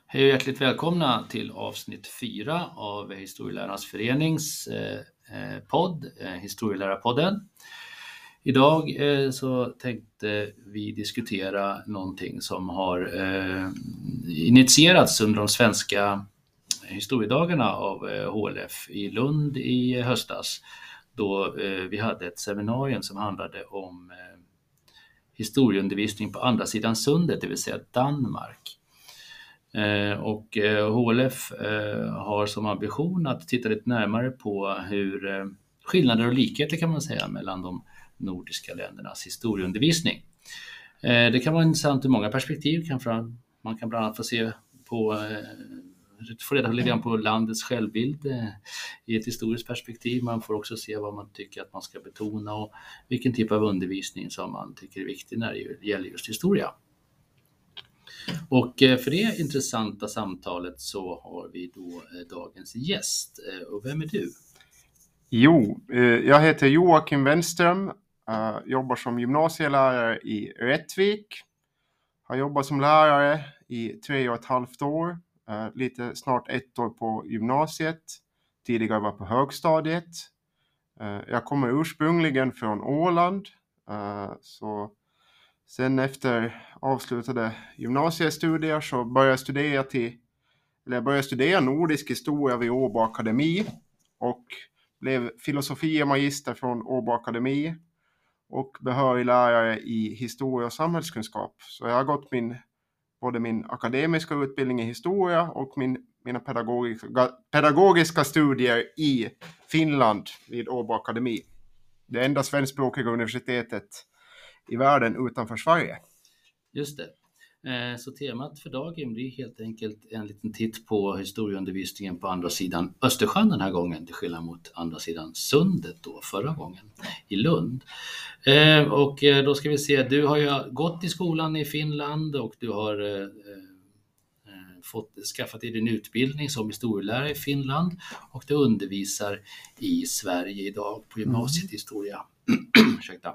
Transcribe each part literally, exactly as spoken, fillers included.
Hej och hjärtligt välkomna till avsnitt fyra av Historielärarnas förenings eh, podd, eh, Historielärarpodden. Idag eh, så tänkte vi diskutera någonting som har eh, initierats under de svenska historiedagarna av eh, H L F i Lund i höstas. Då eh, vi hade ett seminarium som handlade om eh, historieundervisning på andra sidan sundet, det vill säga Danmark. Och H L F har som ambition att titta lite närmare på hur skillnader och likheter kan man säga mellan de nordiska ländernas historieundervisning. Det kan vara intressant ur många perspektiv. Man kan bland annat få se på få reda lite grann på landets självbild i ett historiskt perspektiv. Man får också se vad man tycker att man ska betona och vilken typ av undervisning som man tycker är viktig när det gäller just historia. Och för det intressanta samtalet så har vi då dagens gäst. Och vem är du? Jo, jag heter Joakim Wenström, jobbar som gymnasielärare i Rättvik. Har jobbat som lärare i tre och ett halvt år, lite snart ett år på gymnasiet. Tidigare var på högstadiet. Jag kommer ursprungligen från Åland, så sen efter avslutade gymnasiestudier så började jag studera till eller jag började studera nordisk historia vid Åbo Akademi och blev filosofie magister från Åbo Akademi och behörig lärare i historia och samhällskunskap. Så jag har gått min både min akademiska utbildning i historia och min mina pedagogiska pedagogiska studier i Finland vid Åbo Akademi. Det enda svenskspråkiga universitetet i världen utanför Sverige. Just det. Så temat för dagen blir helt enkelt en liten titt på historieundervisningen på andra sidan Östersjön den här gången, till skillnad mot andra sidan sundet då förra gången i Lund. Och då ska vi se, du har ju gått i skolan i Finland och du har fått skaffat dig din utbildning som historielärare i Finland och du undervisar i Sverige idag på gymnasiet historia. Ursäkta.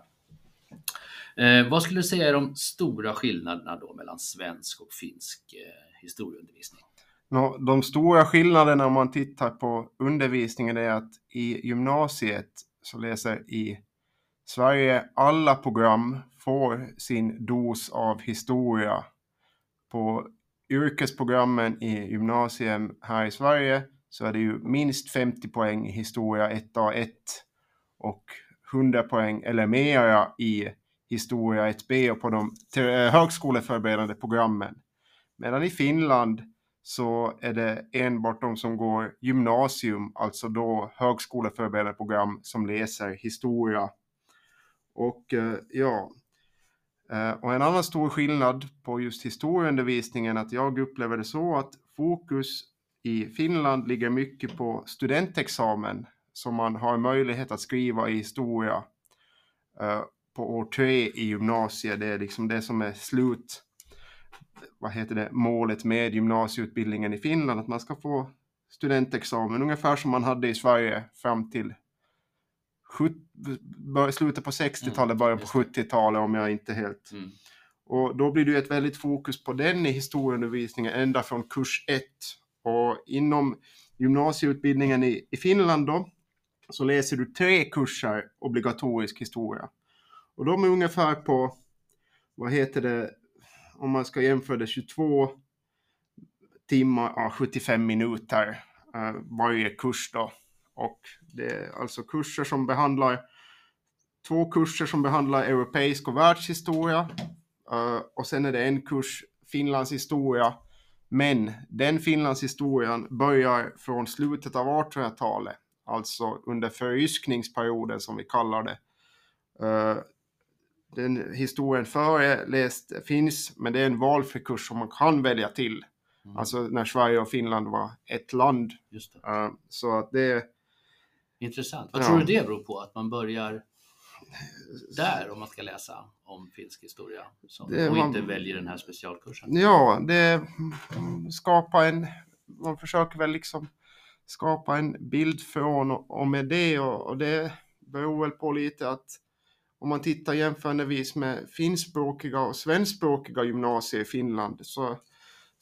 Eh, vad skulle du säga är de stora skillnaderna då mellan svensk och finsk eh, historieundervisning? No, de stora skillnaderna om man tittar på undervisningen är att i gymnasiet så läser i Sverige alla program får sin dos av historia. På yrkesprogrammen i gymnasium här i Sverige så är det ju minst femtio poäng i historia ett A ett och hundra poäng eller mera i historia ett B och på de högskoleförberedande programmen. Medan i Finland så är det enbart de som går gymnasium, alltså då högskoleförberedande program, som läser historia. Och ja, och en annan stor skillnad på just historieundervisningen är att jag upplever det så att fokus i Finland ligger mycket på studentexamen som man har möjlighet att skriva i historia på år tre i gymnasiet. Det är liksom det som är slut, vad heter det, målet med gymnasieutbildningen i Finland, att man ska få studentexamen ungefär som man hade i Sverige fram till slutet på sextiotalet, början på sjuttiotalet om jag inte helt. Mm. Och då blir det ett väldigt fokus på den i historieundervisningen ända från kurs ett. Och inom gymnasieutbildningen i, i Finland då så läser du tre kurser obligatorisk historia. Och de är ungefär på, vad heter det, om man ska jämföra det, tjugotvå timmar, ja, sjuttiofem minuter uh, varje kurs då. Och det är alltså kurser som behandlar, två kurser som behandlar europeisk och världshistoria. Uh, och sen är det en kurs Finlands historia. Men den Finlands historien börjar från slutet av artonhundratalet. Alltså under förryskningsperioden som vi kallar det. Uh, den historien föreläst finns, men det är en valfri kurs som man kan välja till. Mm. Alltså när Sverige och Finland var ett land. Just det. Uh, så att det är intressant. Vad ja. tror du det beror på att man börjar där om man ska läsa om finsk historia som, det, och inte man, väljer den här specialkursen? Ja, det skapar en, man försöker väl liksom skapa en bild från och, och med det och, och det beror väl på lite att om man tittar jämförandevis med finskspråkiga och svenskspråkiga gymnasier i Finland så,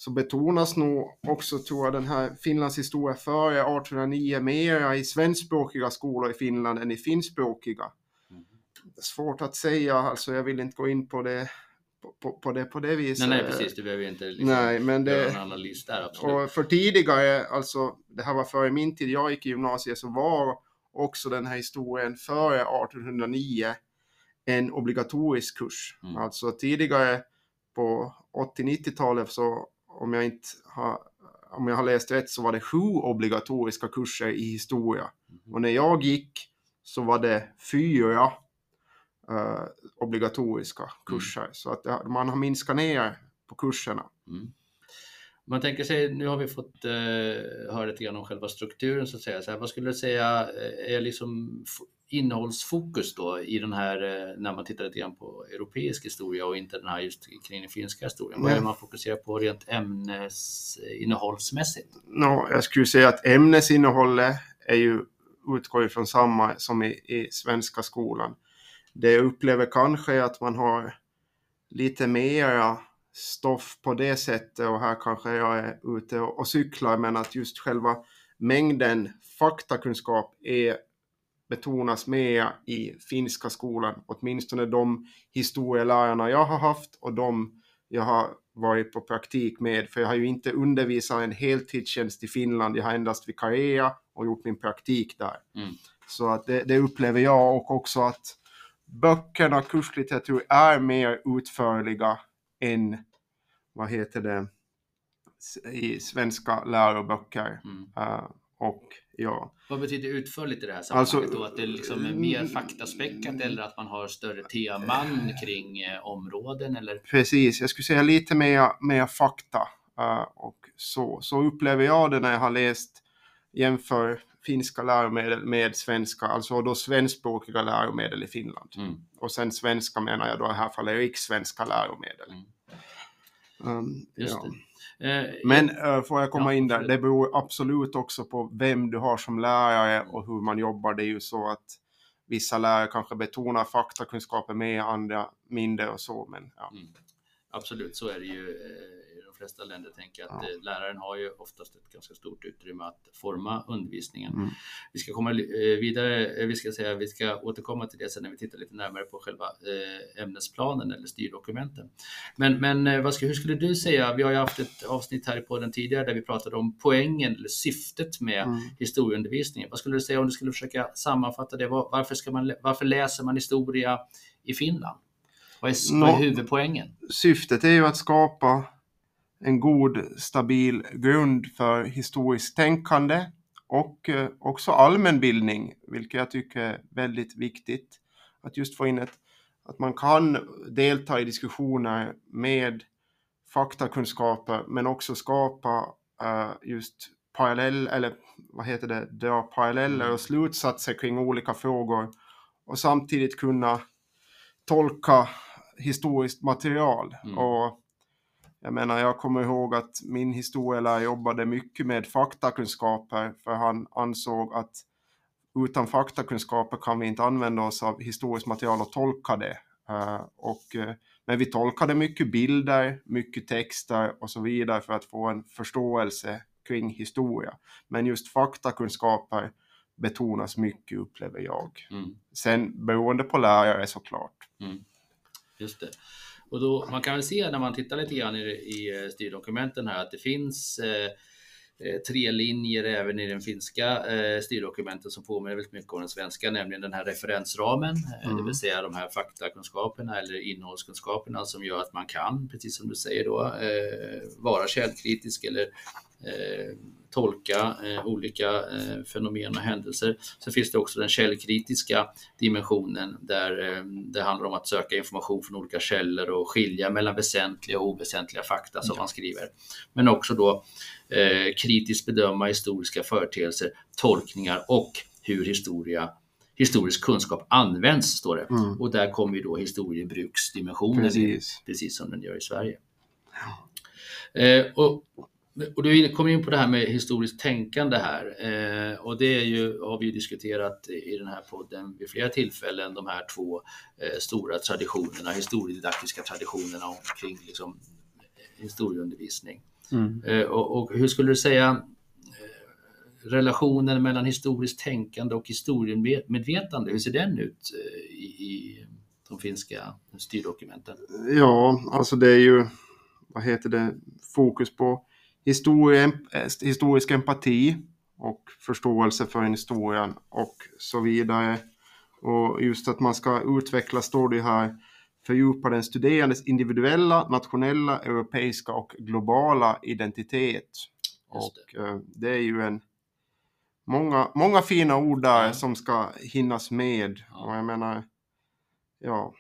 så betonas nog också, tror jag, den här Finlands historia före artonhundranio mer i svenskspråkiga skolor i Finland än i finskspråkiga. Mm. Svårt att säga, alltså jag vill inte gå in på det på, på, det, på det viset. Nej, nej, precis, du behöver inte liksom nej, men det, göra en analys där, absolut. Och för tidigare, alltså det här var före min tid, jag gick i gymnasiet, så var också den här historien före artonhundranio en obligatorisk kurs. Mm. Alltså tidigare på åttio-nittiotalet, så om jag inte har, om jag har läst rätt, så var det sju obligatoriska kurser i historia. Mm. Och när jag gick så var det fyra uh, obligatoriska kurser. Mm. Så att det, man har minskat ner på kurserna. Mm. Man tänker sig, nu har vi fått eh, höra lite grann om själva strukturen så att säga. Så här, vad skulle du säga är liksom f- innehållsfokus då i den här, eh, när man tittar lite grann på europeisk historia och inte den här just kring den finska historien? Vad är det man fokuserar på rent ämnesinnehållsmässigt? No, jag skulle säga att ämnesinnehållet är ju utgår från samma som i, i svenska skolan. Det jag upplever kanske att man har lite mera stoff på det sättet, och här kanske jag är ute och, och cyklar, men att just själva mängden faktakunskap är betonas mer i finska skolan, åtminstone de historielärarna jag har haft och de jag har varit på praktik med, för jag har ju inte undervisat en heltidstjänst i Finland, jag har endast vikarierat och gjort min praktik där. Mm. Så att det, det upplever jag, och också att böckerna, kurslitteratur är mer utförliga än, vad heter det, i svenska läroböcker. Mm. Uh, och ja. Vad betyder utförligt i det här sammanhanget alltså, då? Att det liksom är mer faktaspäckat, eller att man har större teman kring eh, områden? Eller? Precis, jag skulle säga lite mer, mer fakta. Uh, och så, så upplever jag det när jag har läst, jämför finska läromedel med svenska, alltså då svenskspråkiga läromedel i Finland. Mm. Och sen svenska menar jag då i det här fallet rikssvenska läromedel. Mm. Um, Just ja. det. Eh, Men uh, får jag komma ja, in där, det beror absolut också på vem du har som lärare och hur man jobbar. Det är ju så att vissa lärare kanske betonar faktakunskaper med, andra mindre och så. Men, ja. mm. Absolut, så är det ju i de flesta länder. Tänker att ja. Läraren har ju oftast ett ganska stort utrymme att forma undervisningen. Mm. Vi ska komma vidare, vi ska säga, vi ska återkomma till det sen när vi tittar lite närmare på själva ämnesplanen eller styrdokumenten. Men, men vad ska, hur skulle du säga, vi har ju haft ett avsnitt här i podden tidigare där vi pratade om poängen eller syftet med mm. historieundervisningen. Vad skulle du säga om du skulle försöka sammanfatta det? Varför, ska man, varför läser man historia i Finland? Vad är, vad är huvudpoängen? Syftet är ju att skapa en god, stabil grund för historiskt tänkande och eh, också allmänbildning, vilket jag tycker är väldigt viktigt. Att just få in ett, att man kan delta i diskussioner med faktakunskaper, men också skapa eh, just parallell, eller vad heter det, dra paralleller och slutsatser kring olika frågor, och samtidigt kunna tolka historiskt material. Mm. Och jag menar, jag kommer ihåg att min historielärare jobbade mycket med faktakunskaper, för han ansåg att utan faktakunskaper kan vi inte använda oss av historiskt material och tolka det. Uh, och, uh, men vi tolkade mycket bilder, mycket texter och så vidare för att få en förståelse kring historia. Men just faktakunskaper betonas mycket, upplever jag. Mm. Sen beroende på lärare såklart. Mm. Just det. Och då, man kan väl se när man tittar lite grann i, i styrdokumenten här att det finns eh, tre linjer även i den finska eh, styrdokumenten som påminner väldigt mycket om den svenska, nämligen den här referensramen, mm. det vill säga de här faktakunskaperna eller innehållskunskaperna som gör att man kan, precis som du säger då, eh, vara källkritisk eller eh, tolka eh, olika eh, fenomen och händelser. Sen finns det också den källkritiska dimensionen där eh, det handlar om att söka information från olika källor och skilja mellan väsentliga och oväsentliga fakta som mm. man skriver. Men också då eh, kritiskt bedöma historiska företeelser, tolkningar och hur historia historisk kunskap används, står det. Mm. Och där kommer ju då historiebruksdimensionen precis. In, precis som den gör i Sverige. Ja. Eh, och Och du kommer in på det här med historiskt tänkande här, eh, och det är ju, har vi ju diskuterat i den här podden vid flera tillfällen, de här två eh, stora traditionerna, historiedidaktiska traditionerna omkring liksom, historieundervisning. Mm. Eh, och, och hur skulle du säga eh, relationen mellan historiskt tänkande och historiemedvetande, hur ser den ut eh, i, i de finska styrdokumenten? Ja, alltså det är ju, vad heter det, fokus på historia, historisk empati och förståelse för historien och så vidare. Och just att man ska utveckla, står det här, fördjupa den studerandes individuella, nationella, europeiska och globala identitet. Just det. Och eh, det är ju en många, många fina ord där Ja. som ska hinnas med. Ja. Och jag menar, ja.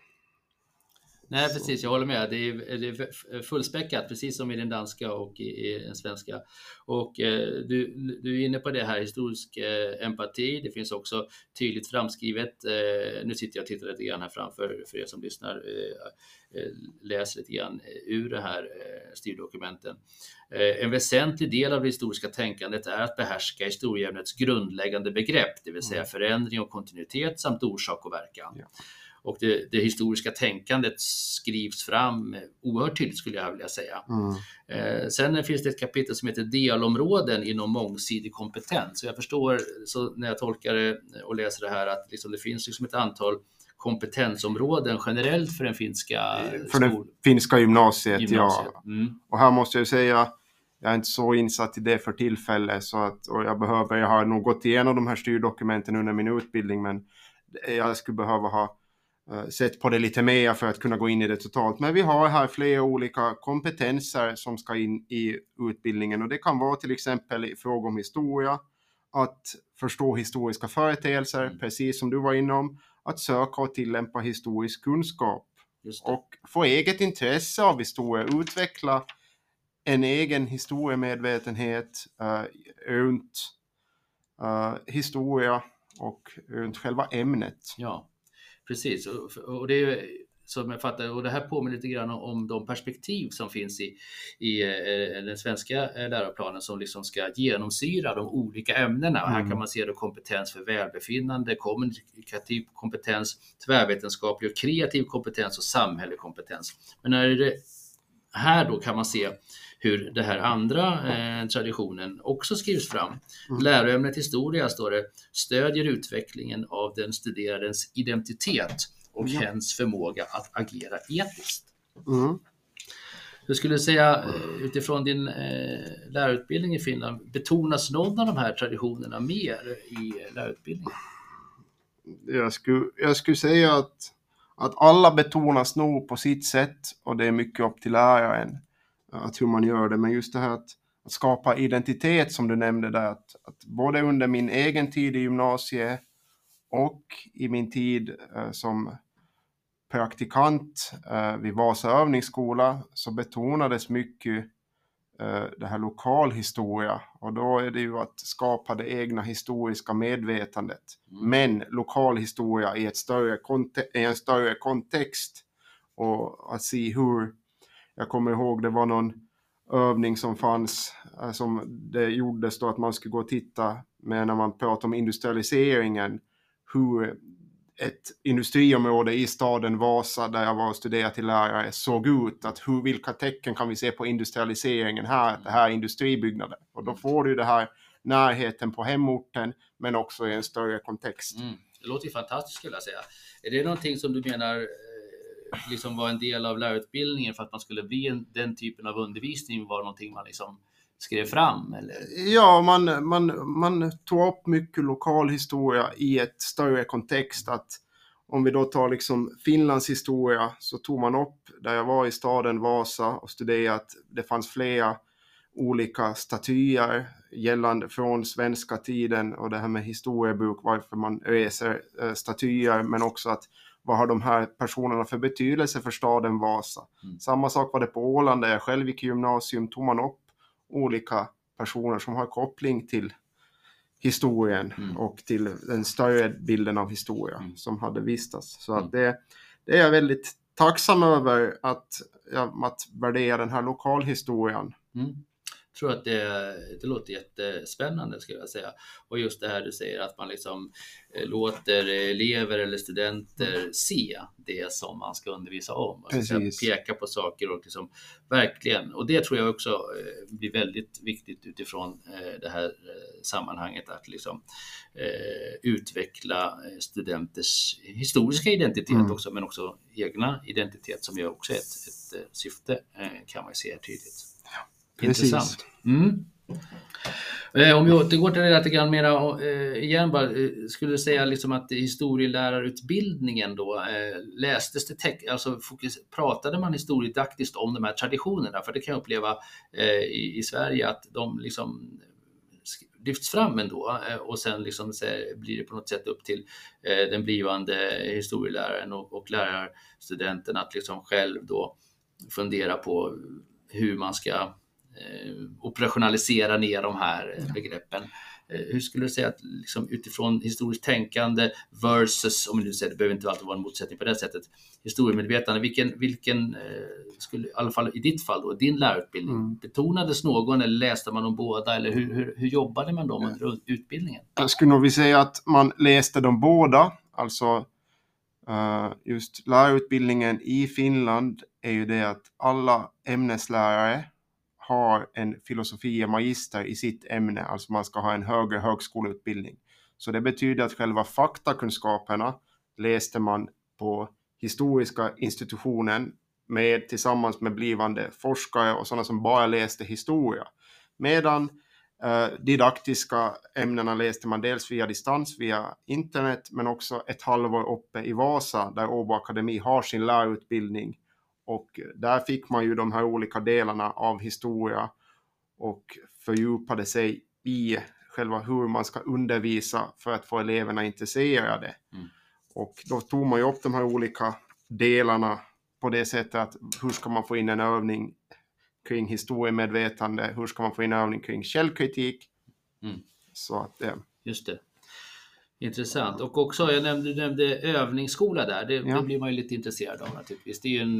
Nej, precis, jag håller med. Det är, det är fullspäckat, precis som i den danska och i, i den svenska. Och eh, du, du är inne på det här, historisk eh, empati. Det finns också tydligt framskrivet. Eh, nu sitter jag och tittar lite grann här framför för er som lyssnar. Eh, eh, läser lite grann ur det här eh, styrdokumenten. Eh, en väsentlig del av det historiska tänkandet är att behärska historieämnets grundläggande begrepp, det vill säga förändring och kontinuitet samt orsak och verkan. Ja. Och det, det historiska tänkandet skrivs fram oerhört tydligt, skulle jag vilja säga. Mm. Eh, sen finns det ett kapitel som heter delområden inom mångsidig kompetens. Så jag förstår, så när jag tolkar det och läser det här, att liksom det finns liksom ett antal kompetensområden generellt för den finska för den skol- finska gymnasiet, gymnasiet. Ja. Mm. Och här måste jag säga, jag är inte så insatt i det för tillfället, så att, och jag behöver, jag har nog gått igenom de här styrdokumenten under min utbildning, men jag skulle behöva ha sett på det lite mer för att kunna gå in i det totalt. Men vi har här flera olika kompetenser som ska in i utbildningen, och det kan vara till exempel i fråga om historia, att förstå historiska företeelser, mm. precis som du var inom, att söka och tillämpa historisk kunskap och få eget intresse av historia, utveckla en egen historiemedvetenhet uh, runt uh, historia och runt själva ämnet. Ja. Precis, och det är som jag fattar, och det här påminner lite grann om de perspektiv som finns i, i den svenska läroplanen som liksom ska genomsyra de olika ämnena. Mm. Och här kan man se då kompetens för välbefinnande, kommunikativ kompetens, tvärvetenskaplig och kreativ kompetens och samhällelig kompetens. Men när det här då kan man se hur det här andra eh, traditionen också skrivs fram. Mm. Läroämnet historia, står det, stödjer utvecklingen av den studerandes identitet och mm. hens förmåga att agera etiskt. Mm. Du skulle säga, utifrån din eh, lärarutbildning i Finland, betonas någon av de här traditionerna mer i lärarutbildningen? Jag skulle, jag skulle säga att, att alla betonas nog på sitt sätt, och det är mycket upp till läraren att hur man gör det. Men just det här att, att skapa identitet som du nämnde där, att, att både under min egen tid i gymnasiet och i min tid eh, som praktikant eh, vid Vasa övningsskola så betonades mycket eh, det här lokalhistoria, och då är det ju att skapa det egna historiska medvetandet. Mm. Men lokalhistoria i, ett större konte- i en större kontext, och att se hur. Jag kommer ihåg det var någon övning som fanns, som det gjordes då att man skulle gå och titta med när man pratar om industrialiseringen, hur ett industriområde i staden Vasa, där jag var och studerade till lärare, såg ut. Att hur, vilka tecken kan vi se på industrialiseringen här, det här är industribyggnader. Och då får du det här närheten på hemorten, men också i en större kontext. Mm. Det låter ju fantastiskt, skulle jag säga. Är det någonting som du menar liksom var en del av lärarutbildningen för att man skulle bli en, den typen av undervisning, var någonting man liksom skrev fram? Eller? Ja, man, man, man tog upp mycket lokalhistoria i ett större kontext. Att om vi då tar liksom Finlands historia, så tog man upp, där jag var i staden Vasa och studerade, att det fanns flera olika statyer gällande från svenska tiden, och det här med historiebok, varför man reser eh, statyer, men också att vad har de här personerna för betydelse för staden Vasa. Mm. Samma sak var det på Åland, där jag själv gick i gymnasium, tog man upp olika personer som har koppling till historien mm. och till den större bilden av historia mm. som hade vistats. Så mm. att det, det är jag väldigt tacksam över, att, ja, att värdera den här lokalhistorien. Mm. tror att det, det låter jättespännande, skulle jag säga. Och just det här du säger, att man liksom eh, låter elever eller studenter mm. se det som man ska undervisa om. Och så peka på saker och liksom verkligen. Och det tror jag också eh, blir väldigt viktigt utifrån eh, det här eh, sammanhanget, att liksom eh, utveckla studenters historiska identitet mm. också, men också egna identitet, som ju också är ett, ett syfte, eh, kan man se tydligt. Intressant. Mm. Eh, om vi återgår till det lite grann mera eh, igen, bara, eh, skulle du säga liksom att historielärarutbildningen då, eh, lästes det te- alltså fokus, pratade man historiedidaktiskt om de här traditionerna? För det kan jag uppleva eh, i, i Sverige, att de liksom lyfts fram ändå, eh, och sen liksom så här, blir det på något sätt upp till eh, den blivande historieläraren och, och lärarstudenten att liksom själv då fundera på hur man ska Eh, operationalisera ner de här eh, begreppen. Eh, hur skulle du säga att liksom, utifrån historiskt tänkande versus, om du säger, det behöver inte alltid vara en motsättning på det sättet, historiemedvetande, vilken, vilken eh, skulle, i alla fall i ditt fall då, din lärarutbildning, mm. betonades någon eller läste man om båda, eller hur, hur, hur jobbade man då med mm. utbildningen? Jag skulle nog vilja säga att man läste dem båda, alltså uh, just lärarutbildningen i Finland är ju det att alla ämneslärare har en filosofia magister i sitt ämne, alltså man ska ha en högre högskoleutbildning. Så det betyder att själva faktakunskaperna läste man på historiska institutionen med, tillsammans med blivande forskare och sådana som bara läste historia. Medan eh, didaktiska ämnena läste man dels via distans, via internet, men också ett halvår uppe i Vasa där Åbo Akademi har sin lärarutbildning. Och där fick man ju de här olika delarna av historia och fördjupade sig i själva hur man ska undervisa för att få eleverna intresserade. Mm. Och då tog man ju upp de här olika delarna på det sättet att hur ska man få in en övning kring historiemedvetande, hur ska man få in en övning kring källkritik. Mm. Så att det... Just det. Intressant. Och också, jag nämnde, du nämnde övningsskola där. Det, ja. det blir man ju lite intresserad av naturligtvis. Det är ju en,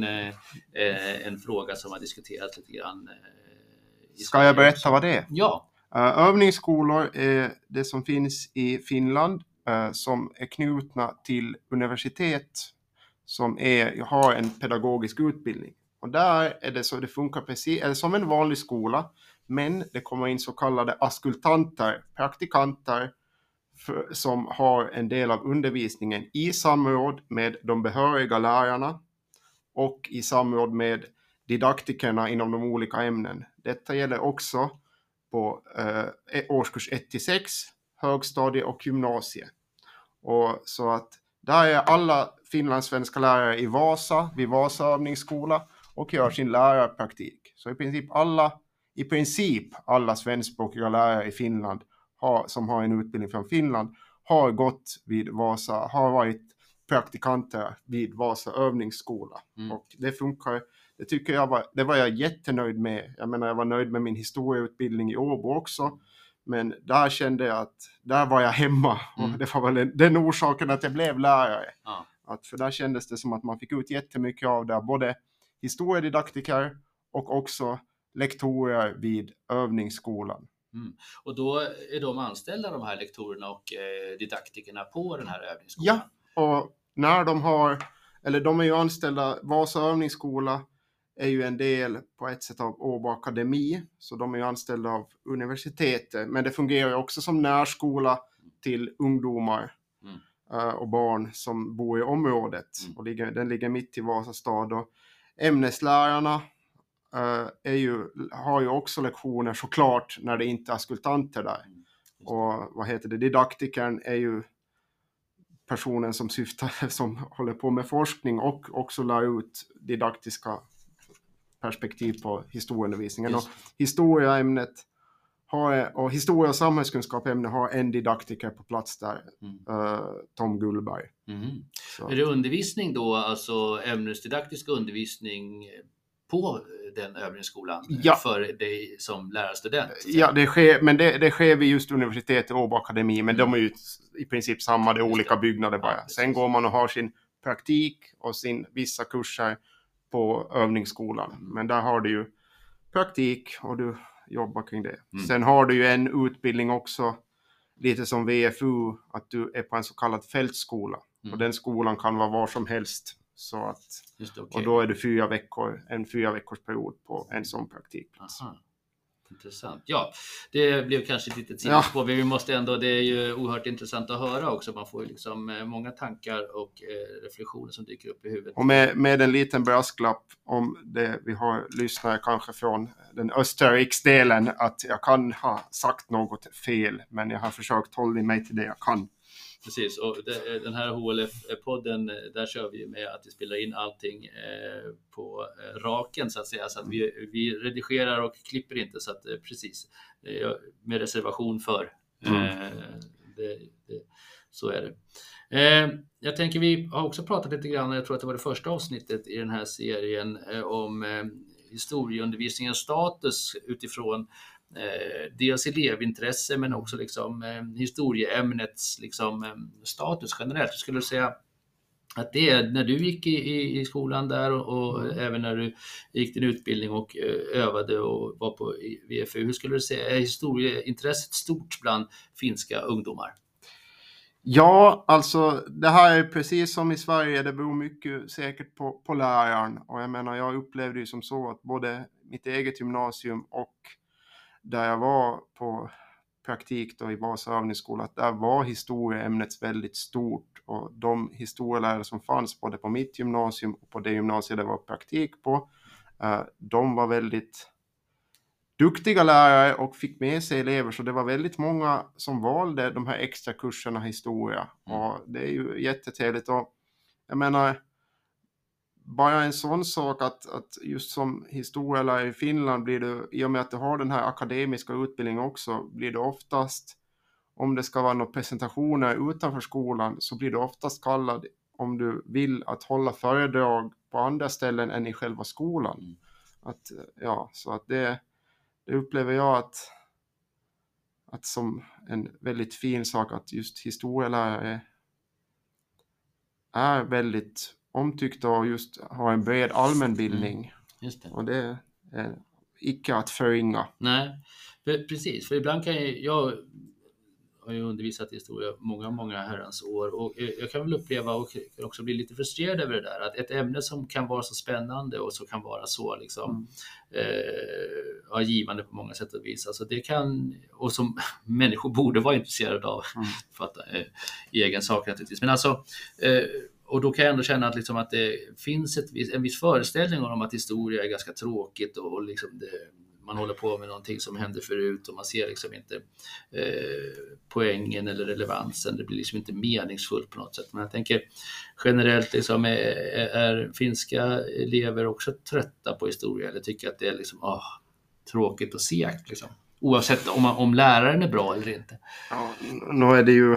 eh, en fråga som har diskuterats lite grann. Eh, Ska jag berätta också vad det är? Ja. Uh, övningsskolor är det som finns i Finland uh, som är knutna till universitet som är, har en pedagogisk utbildning. Och där är det så det funkar precis, är det som en vanlig skola, men det kommer in så kallade askultanter, praktikanter, För, som har en del av undervisningen i samråd med de behöriga lärarna och i samråd med didaktikerna inom de olika ämnen. Detta gäller också på eh, årskurs ett till sex, högstadie och gymnasie. Och så att där är alla finlandssvenska lärare i Vasa, vid Vasa övningsskola, och gör sin lärarpraktik. Så i princip alla, i princip alla svenskspråkiga lärare i Finland har, som har en utbildning från Finland har gått vid Vasa, har varit praktikanter vid Vasa övningsskola. Mm. Och det funkar, det tycker jag var, det var jag jättenöjd med. Jag menar, jag var nöjd med min historieutbildning i Åbo också. Men där kände jag att där var jag hemma. Mm. Och det var väl den orsaken att jag blev lärare. Ah. Att för där kändes det som att man fick ut jättemycket av det. Både historiedidaktiker och också lektorer vid övningsskolan. Mm. Och då är de anställda, de här lektorerna och eh, didaktikerna på den här övningsskolan? Ja, och när de har, eller de är ju anställda, Vasa övningsskola är ju en del på ett sätt av Åbo Akademi, så de är ju anställda av universitetet, men det fungerar ju också som närskola till ungdomar mm. uh, och barn som bor i området. Mm. Och ligger, den ligger mitt i Vasa stad, och ämneslärarna Uh, är ju, har ju också lektioner såklart när det inte är askultanter där. Mm, och vad heter det, didaktikern är ju personen som syftar, som håller på med forskning och också lär ut didaktiska perspektiv på historieundervisningen. Och historieämnet har, och historia- och samhällskunskap-ämnet har en didaktiker på plats där, mm. uh, Tom Gullberg. Mm. Är det undervisning då, alltså ämnesdidaktisk undervisning på den övningsskolan ja. för dig som lärarstudent? Ja, det sker, men det, det sker vid just universitetet och Åbo Akademi, men mm. de är ju i princip samma, det är olika byggnader bara. Ja, sen går man och har sin praktik och sin vissa kurser på övningsskolan, mm. men där har du ju praktik och du jobba kring det. Mm. Sen har du ju en utbildning också, lite som V F U, att du är på en så kallad fältskola. Mm. Och den skolan kan vara var som helst. Så att, Just det, okay. Och då är det fyra veckor, en fyra veckors period på en sån praktikplats. Aha. Intressant. Ja, det blev kanske ett litet sidospår, ja. Vi måste ändå, det är ju oerhört intressant att höra också. Man får ju liksom många tankar och eh, reflektioner som dyker upp i huvudet. Och med, med en liten brasklapp om det vi har lyssnare kanske från den östra riksdelen, att jag kan ha sagt något fel, men jag har försökt hålla mig till det jag kan. Precis, och det, den här H L F-podden, där kör vi med att vi spelar in allting eh, på eh, raken så att säga, så att vi, vi redigerar och klipper inte, så att eh, precis, eh, med reservation för eh, mm. det, det, så är det. Eh, jag tänker vi har också pratat lite grann, jag tror att det var det första avsnittet i den här serien eh, om eh, historieundervisningens status utifrån Eh, dels elevintresse men också liksom, eh, historieämnets liksom, eh, status generellt. Jag skulle säga att det är när du gick i, i, i skolan där och, och mm. även när du gick din utbildning och eh, övade och var på V F U. Hur skulle du säga, är historieintresset stort bland finska ungdomar? Ja, alltså det här är precis som i Sverige, det beror mycket säkert på, på läraren. Och jag menar, jag upplevde ju som så att både mitt eget gymnasium och där jag var på praktik då i Vasa övningsskola, att där var historieämnet väldigt stort, och de historielärare som fanns både på mitt gymnasium och på det gymnasiet där var praktik på, de var väldigt duktiga lärare och fick med sig elever, så det var väldigt många som valde de här extra kurserna historia, och det är ju jättetrevligt. Och jag menar, bara en sån sak att, att just som historielärare i Finland blir det, i och med att du har den här akademiska utbildningen också, blir det oftast, om det ska vara några presentationer utanför skolan, så blir det oftast kallad om du vill att hålla föredrag på andra ställen än i själva skolan. Mm. Att, ja, så att det, det upplever jag att, att som en väldigt fin sak, att just historielärare är väldigt omtyckta och just har en bred allmänbildning. Mm, just det. Och det är icke att förringa. Nej, för, precis. För ibland kan jag, jag har ju undervisat i historia många, många herrans år, och jag kan väl uppleva och också bli lite frustrerad över det där, att ett ämne som kan vara så spännande och så kan vara så liksom mm. eh, ja, givande på många sätt och vis, alltså det kan, och som människor borde vara intresserade av, mm. för att, eh, i egen sak naturligtvis, men alltså eh, och då kan jag ändå känna att, liksom, att det finns ett, en viss föreställning om att historia är ganska tråkigt, och, och liksom det, man håller på med någonting som hände förut, och man ser liksom inte eh, poängen eller relevansen. Det blir liksom inte meningsfullt på något sätt. Men jag tänker generellt liksom, är, är finska elever också trötta på historia, eller tycker att det är liksom, åh, tråkigt och segt liksom. Oavsett om, man, om läraren är bra eller inte. Ja, nu är det ju...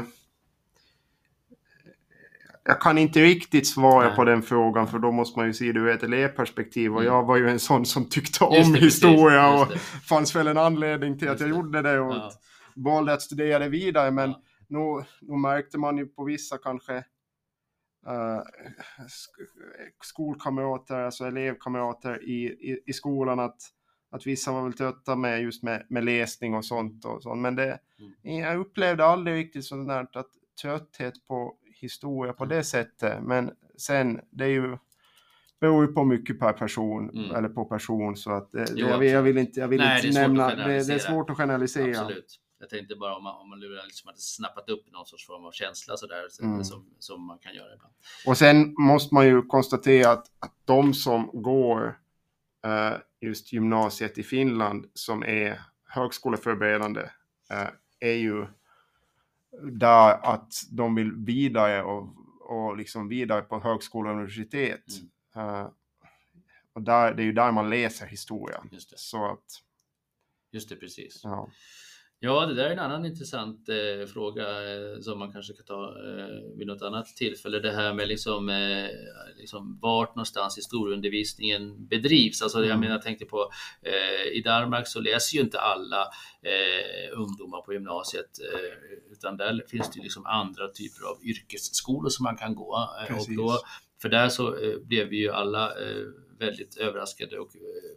Jag kan inte riktigt svara Nej. på den frågan, för då måste man ju se det ur ett elevperspektiv, och mm. jag var ju en sån som tyckte om det, historia precis, och fanns väl en anledning till just att jag det. gjorde det och ja. valde att studera det vidare, men ja. nu, nu märkte man ju på vissa kanske uh, skolkamrater, alltså elevkamrater i, i, i skolan, att, att vissa var väl trötta med just med, med läsning och sånt, och sånt. Men det, mm. jag upplevde aldrig riktigt sånt där att trötthet på historia på det sättet, men sen det är ju beror ju på mycket per person mm. eller på person, så att det, jo, jag, vill, jag vill inte jag vill Nej, inte det nämna det, det är svårt att generalisera. Absolut. Jag tänkte bara om man, om man liksom hade snappat upp någon sorts form av känsla så där, mm. som, som man kan göra ibland. Och sen måste man ju konstatera att, att de som går uh, just gymnasiet i Finland som är högskoleförberedande uh, är ju där att de vill vidare och, och liksom vidare på högskola och universitet. Mm. Uh, och där, det är ju där man läser historia. Just det. Så att, Just det, precis. Ja. Ja, det där är en annan intressant eh, fråga eh, som man kanske kan ta eh, vid något annat tillfälle. Det här med liksom, eh, liksom vart någonstans historieundervisningen bedrivs. Alltså mm. jag menar, jag tänkte på eh, i Danmark så läser ju inte alla eh, ungdomar på gymnasiet, eh, utan där finns det liksom andra typer av yrkesskolor som man kan gå. Eh, och då, för där så eh, blev vi ju alla eh, väldigt överraskade och eh,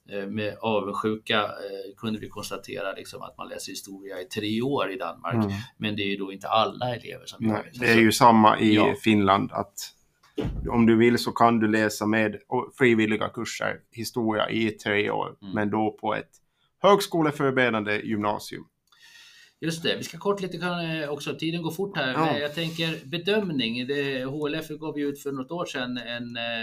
med avundsjuka kunde vi konstatera liksom att man läser historia i tre år i Danmark. Mm. Men det är ju då inte alla elever som Nej, gör det. Det är ju samma i ja. Finland, att om du vill så kan du läsa med frivilliga kurser historia i tre år, mm. men då på ett högskoleförberedande gymnasium. Just det, vi ska kort lite kan också, tiden går fort här, ja. Men jag tänker bedömning. Det, H L F gav ju ut för något år sedan en eh,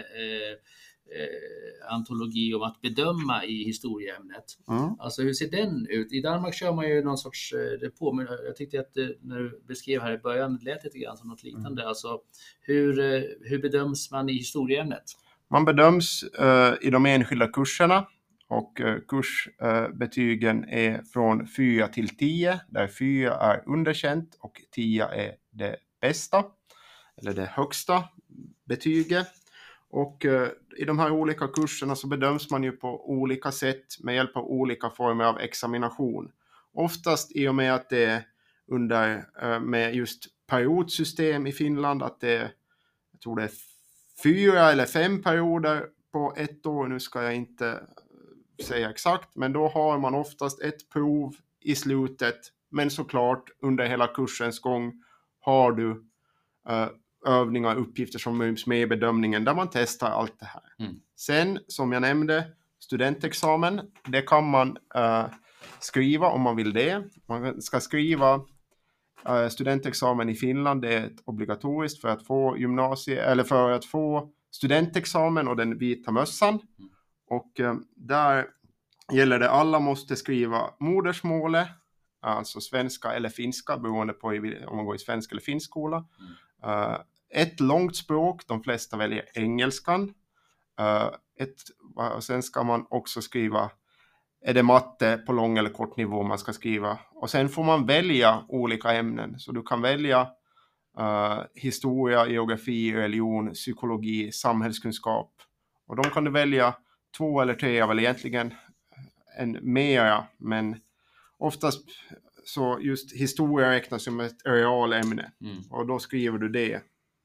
eh, antologi om att bedöma i historieämnet. Mm. Alltså hur ser den ut? I Danmark kör man ju någon sorts eh, på, men jag tyckte att eh, när du beskrev här i början lät lite grann som något liknande. Mm. Alltså hur, eh, hur bedöms man i historieämnet? Man bedöms eh, i de enskilda kurserna. Och kursbetygen är från fyra till tio, där fyra är underkänt och tio är det bästa, eller det högsta betyget. Och i de här olika kurserna så bedöms man ju på olika sätt med hjälp av olika former av examination. Oftast i och med att det är under, med just periodsystem i Finland, att det är, jag tror det är fyra eller fem perioder på ett år, nu ska jag inte säga exakt, men då har man oftast ett prov i slutet, men såklart under hela kursens gång har du uh, övningar och uppgifter som ryms med i bedömningen där man testar allt det här. Mm. Sen, som jag nämnde, studentexamen, det kan man uh, skriva om man vill det. Man ska skriva uh, studentexamen i Finland, det är ett obligatoriskt för att få gymnasie eller för att få studentexamen och den vita mössan. Mm. Och eh, där gäller det, alla måste skriva modersmålet, alltså svenska eller finska, beroende på om man går i svensk eller finsk skola. Mm. Uh, ett långt språk, de flesta väljer engelskan. Uh, ett, och sen ska man också skriva, är det matte på lång eller kort nivå man ska skriva. Och sen får man välja olika ämnen, så du kan välja uh, historia, geografi, religion, psykologi, samhällskunskap. Och de kan du välja två eller tre av, eller egentligen en mera, men oftast så just historia räknas som ett realämne. Mm. Och då skriver du det.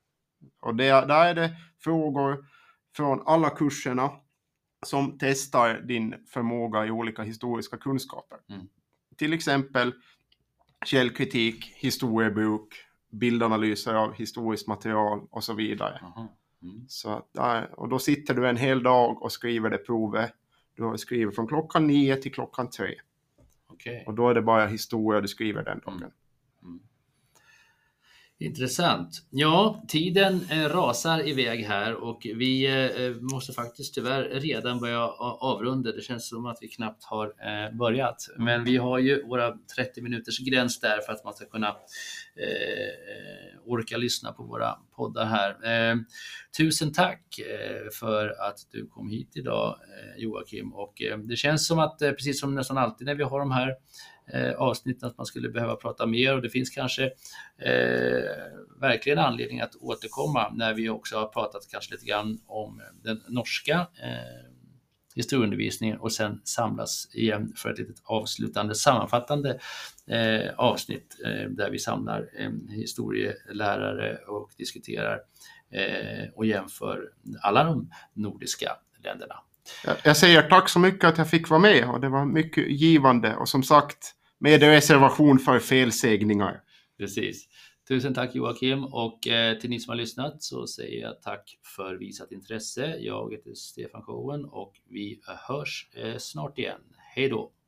Och det, där är det frågor från alla kurserna som testar din förmåga i olika historiska kunskaper. Mm. Till exempel källkritik, historiebruk, bildanalyser av historiskt material och så vidare. Mm. Så där, och då sitter du en hel dag och skriver det provet. Du skriver från klockan nio till klockan tre. Okay. Och då är det bara historia du skriver den dagen. Mm. Mm. Intressant. Ja, tiden eh, rasar iväg här och vi eh, måste faktiskt tyvärr redan börja avrunda. Det känns som att vi knappt har eh, börjat. Men vi har ju våra trettio minuters gräns där för att man ska kunna eh, orka lyssna på våra poddar här. Eh, tusen tack eh, för att du kom hit idag, eh, Joakim. Och eh, det känns som att eh, precis som nästan alltid när vi har de här Eh, avsnitt att man skulle behöva prata mer, och det finns kanske eh, verkligen anledning att återkomma när vi också har pratat kanske lite grann om den norska eh, historieundervisningen och sen samlas igen för ett litet avslutande sammanfattande eh, avsnitt eh, där vi samlar eh, historielärare och diskuterar eh, och jämför alla de nordiska länderna. Jag säger tack så mycket att jag fick vara med, och det var mycket givande, och som sagt med reservation för felsägningar. Precis. Tusen tack Joakim, och eh, till ni som har lyssnat så säger jag tack för visat intresse. Jag heter Stefan Cohen och vi hörs eh, snart igen. Hej då!